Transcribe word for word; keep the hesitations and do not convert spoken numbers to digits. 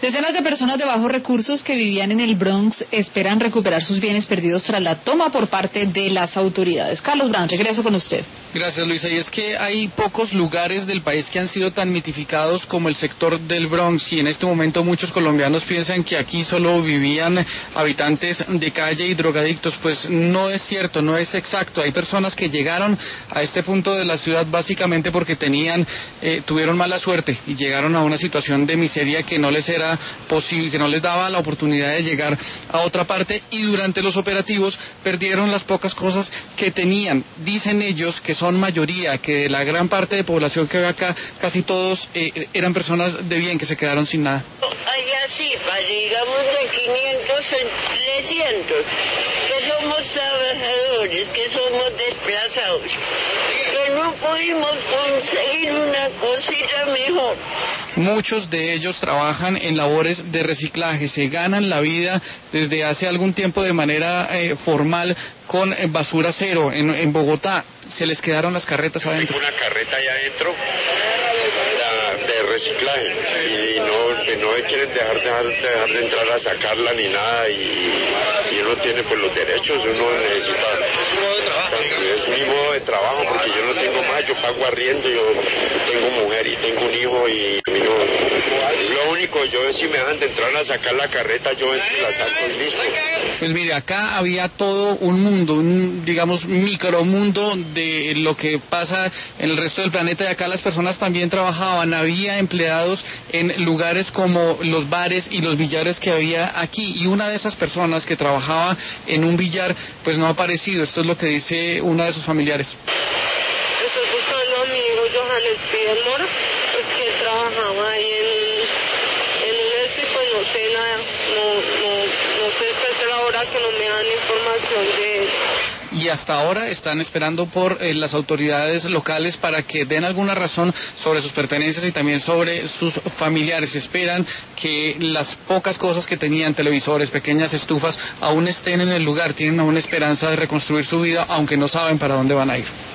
Decenas de personas de bajos recursos que vivían en el Bronx esperan recuperar sus bienes perdidos tras la toma por parte de las autoridades. Carlos Brand, regreso con usted. Gracias, Luisa. Y es que hay pocos lugares del país que han sido tan mitificados como el sector del Bronx, y en este momento muchos colombianos piensan que aquí solo vivían habitantes de calle y drogadictos. Pues no es cierto, no es exacto. Hay personas que llegaron a este punto de la ciudad básicamente porque tenían, eh, tuvieron mala suerte y llegaron a una situación de miseria que no les era posible, que no les daba la oportunidad de llegar a otra parte, y durante los operativos perdieron las pocas cosas que tenían. Dicen ellos que son mayoría, que de la gran parte de población que ve acá, casi todos eh, eran personas de bien que se quedaron sin nada. Allá sí, digamos de quinientos a trescientos, que somos trabajadores, que somos desplazados, que no pudimos conseguir una cosita mejor. Muchos de ellos trabajan en labores de reciclaje, se ganan la vida desde hace algún tiempo de manera eh, formal con eh, basura cero. En, en Bogotá se les quedaron las carretas adentro. Una carreta allá adentro de, de reciclaje y no, que no quieren dejar, dejar, dejar de entrar a sacarla ni nada, y, y uno tiene pues los derechos, uno necesita. Es mi modo de trabajo porque yo no tengo más, yo pago arriendo, yo tengo mujer y tengo un hijo y no, lo único, yo si me dejan de entrar a sacar la carreta, yo entro y la saco y listo. Pues mire, acá había todo un mundo, un digamos micromundo de lo que pasa en el resto del planeta, y acá las personas también trabajaban. Había empleados en lugares como los bares y los billares que había aquí, y una de esas personas que trabajaba en un billar pues no ha aparecido. Esto es lo que dice una de sus familiares. Estoy buscando a mi amigo Johannes Piedmore, pues que él trabajaba ahí en, en un este, pues no sé nada, no, no, no sé si es la hora que no me dan información de él. Y hasta ahora están esperando por eh, las autoridades locales para que den alguna razón sobre sus pertenencias y también sobre sus familiares. Esperan que las pocas cosas que tenían, televisores, pequeñas estufas, aún estén en el lugar. Tienen aún esperanza de reconstruir su vida, aunque no saben para dónde van a ir.